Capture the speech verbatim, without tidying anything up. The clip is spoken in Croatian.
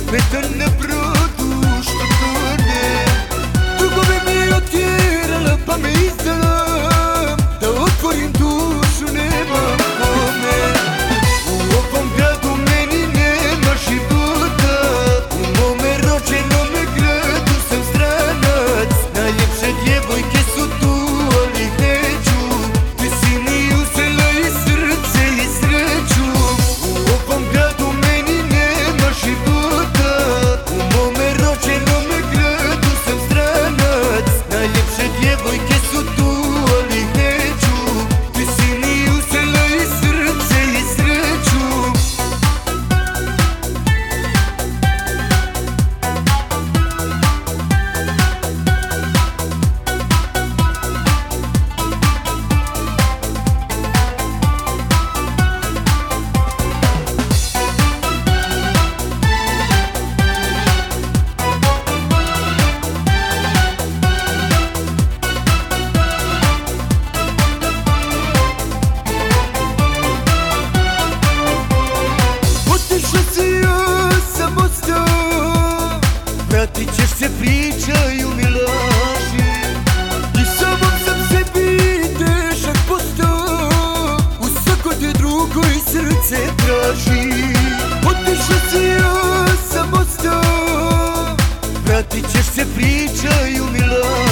smeta na brodu što tone. Drugove mi otjerala pa me izdala, da otvorim dušu nemam kome. U ovom gradu meni nema života, u mome rođenome gradu sam stranac. Najljepše djevojke su tu, ali neću, ti si mi uzela i srce i sreću. U ovom gradu meni nema života, u mome rođenome gradu sam stranac. Najljepše djevojke su tu, ali neću, ti si mi uzela i srce i sreću. Otišla si, ja sam ostao, vratit ćeš se, pričaju mi laži. I samom sam sebi težak postao, u svako te drugo i srce traži. Otišla si, ja sam ostao, vratit ćeš se, pričaju mi laži.